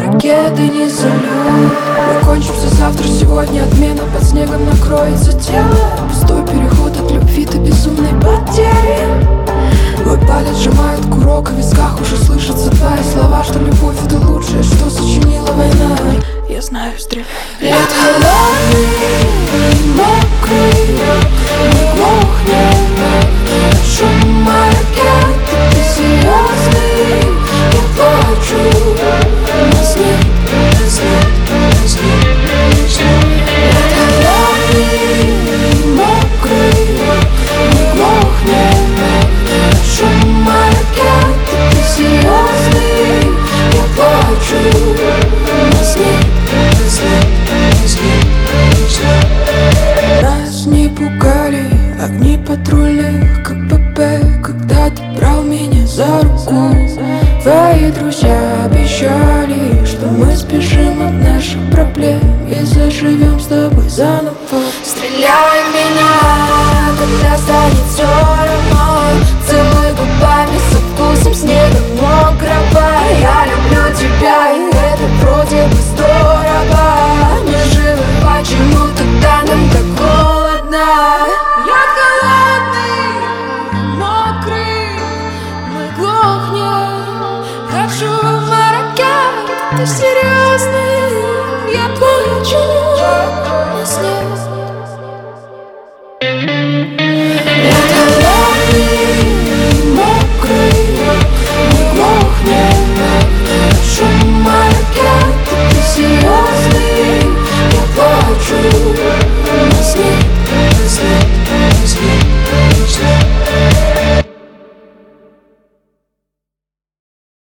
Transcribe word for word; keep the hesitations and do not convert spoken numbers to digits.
ракеты не салют. Мы кончимся завтра, сегодня отмена. Под снегом накроется тело. Пустой переход от любви до безумной потери. Мой палец сжимает курок, а в висках уже слышатся твои слова, что любовь — это лучшее, что сочинила война. Я знаю, стреляй. Лед холодный, мокрый, мы глохнем от шума ракет. Ты серьезный, я плачу. Нас нет, нас нет, нас нет, нас нет. Лед холодный, мокрый, мы глохнем от шума ракет. Ты серьезный, я плачу. Нас нет, нас нет, нас нет, нас нет. Нас не пугали огни патрульных КПП, когда ты брал меня за руку. Твои друзья обещали, что мы спешим от наших проблем и заживем с тобой заново. Стреляй в меня, когда станет все равно. Целуй губами со вкусом снега мокрого. Я люблю тебя, и это вроде бы здорово. Мы живы, почему тогда нам так холодно? Я холодный, мокрый, мы глохнем от шума ракет. Ты серьезный, я плачу. Нас нет.